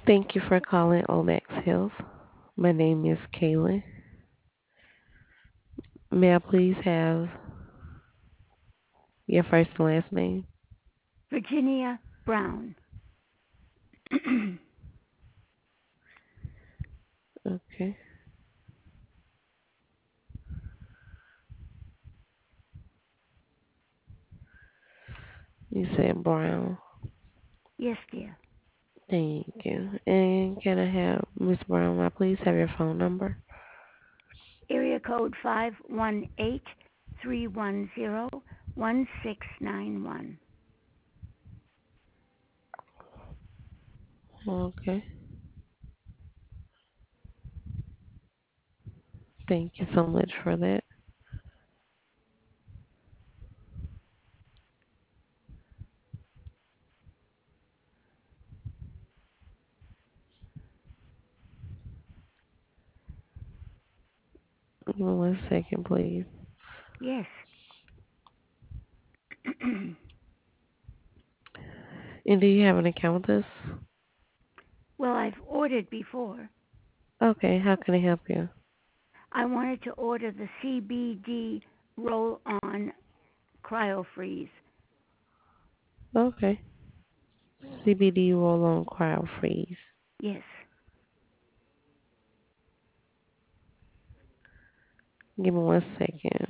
Thank you for calling Omax Health. My name is Kaylin. May I please have your first and last name? Virginia Brown. Okay. You said Brown. Yes, dear. Thank you. And can I have Miss Brown, may I please have your phone number? Area code 518-310-1691. Okay. Thank you so much for that. Give me 1 second, please. Yes. And do you have an account with us? Well, I've ordered before. Okay. How can I help you? I wanted to order the CBD roll on cryo freeze. Okay. CBD roll on cryo freeze. Yes. Give me 1 second.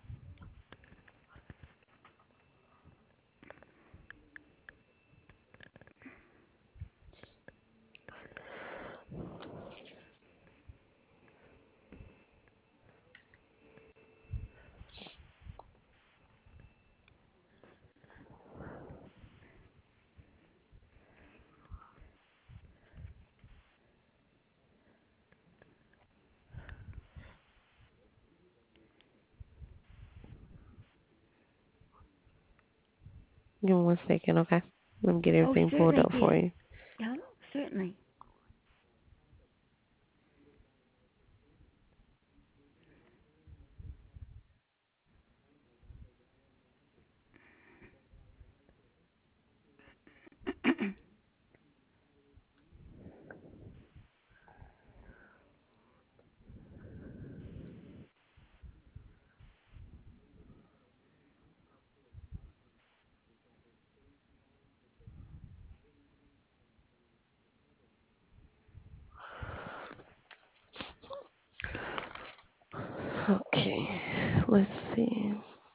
Give me 1 second, okay? Let me get Oh, everything pulled certainly, up for dear. you. Yeah, certainly. Okay. Let's see.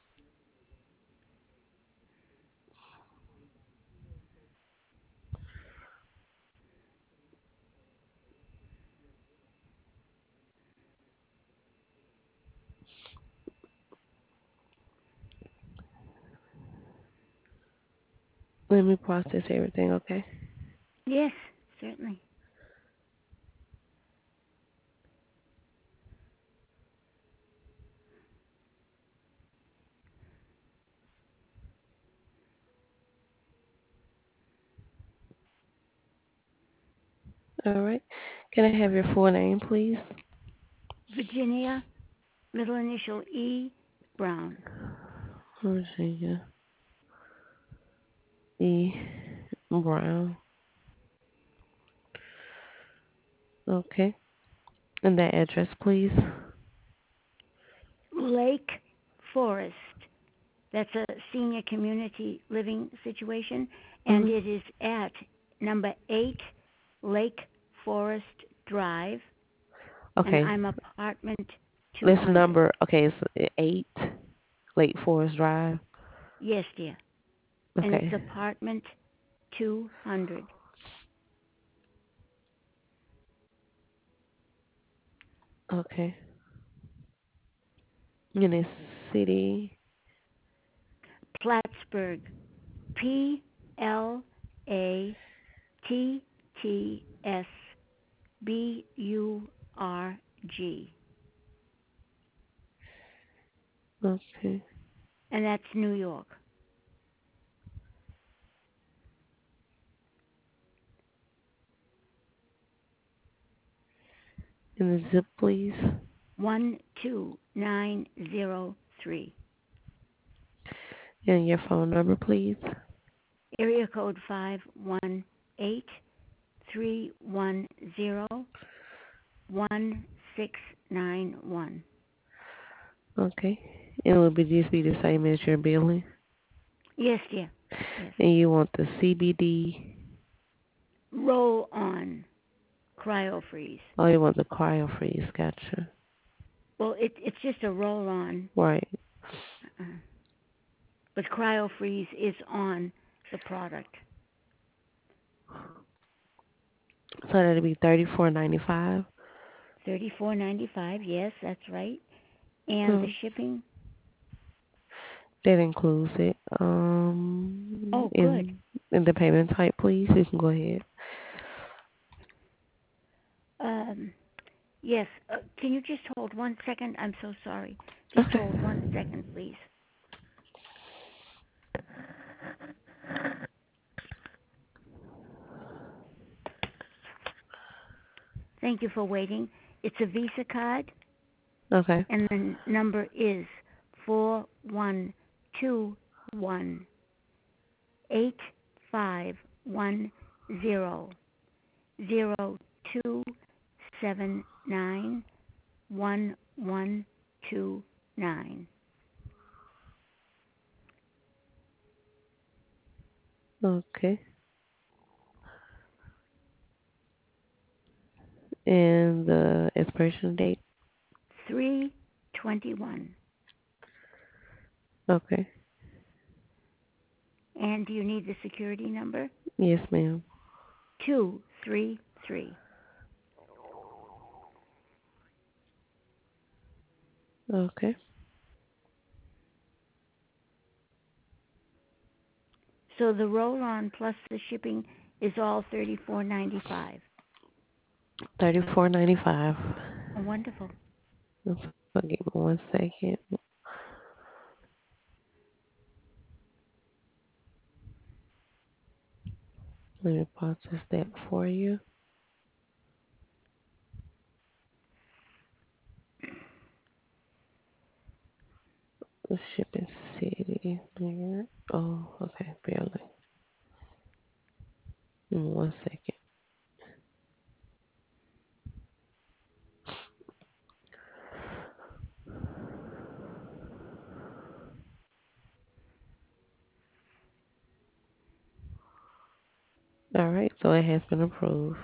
Let me process everything, okay? Yes, certainly. All right. Can I have your full name, please? Virginia, middle initial E, Brown. Virginia E. Brown. Okay. And that address, please. Lake Forest. That's a senior community living situation, and Mm-hmm. it is at number 8 Lake Forest Drive, and Okay. I'm apartment This 200. number, okay, it's 8 Lake Forest Drive. Yes, dear. And it's Okay. apartment 200. Okay. In this city. Plattsburgh. Plattsburg. Okay. And that's New York. In the zip, please. 12903. And your phone number, please. Area code 518 -310-1691. Okay. It will be just be the same as your billing. Yes, dear. Yes. And you want the CBD. Roll on cryo freeze. Oh, you want the cryo freeze. Gotcha. Well, it's just a roll on, Right. but cryo freeze is on the product. So that'll be $34.95. $34.95. Yes, that's right. And the Mm, shipping. that includes it. Oh, good. In the payment type, please. You can go ahead. Um, yes. Can you just hold 1 second? I'm so sorry. Just Okay. hold 1 second, please. Thank you for waiting. It's a Visa card, Okay. and the number is 4121851002791129. Okay. And the expiration date. 321. Okay. And do you need the security number? Yes, ma'am. 233. Okay. So the roll-on plus the shipping is all $34.95. $34.95. Oh, wonderful. Give me 1 second. Let me process that for you. The shipping city. Oh, okay. Barely. Give me 1 second. All right. So it has been approved.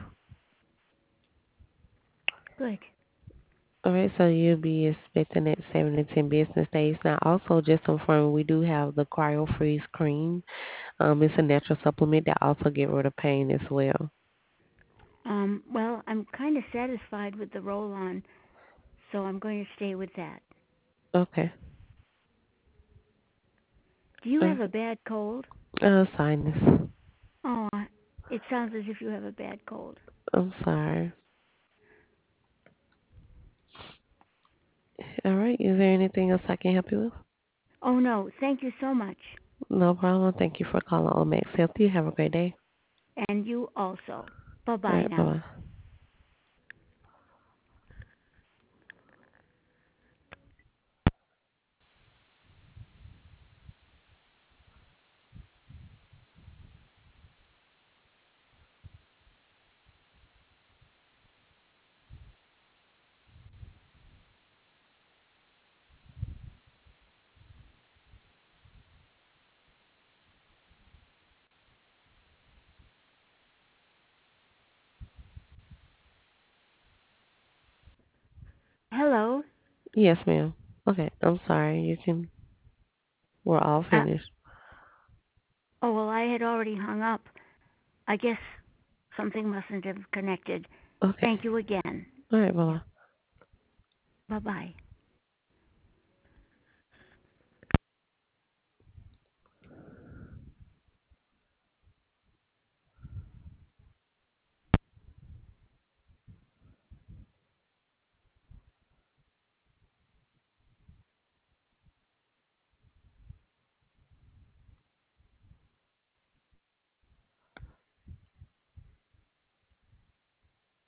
Good. All right, so you'll be expecting it 7 to 10 business days. Now, also just confirm we do have the Cryo Freeze cream. It's a natural supplement that also get rid of pain as well. Well, I'm kind of satisfied with the roll-on, so I'm going to stay with that. Okay. Do you Uh, have a bad cold? Sinus. Oh, it sounds as if you have a bad cold. I'm sorry. All right. Is there anything else I can help you with? Oh, no. Thank you so much. No problem. Thank you for calling Omax Health. You have a great day. And you also. All Bye-bye right. Bye now. bye. Hello. Yes, ma'am. Okay. I'm sorry. You can. We're all Uh, finished. oh, well, I had already hung up. I guess something mustn't have connected. Okay. Thank you again. All right. Bye Yeah. bye. Bye-bye.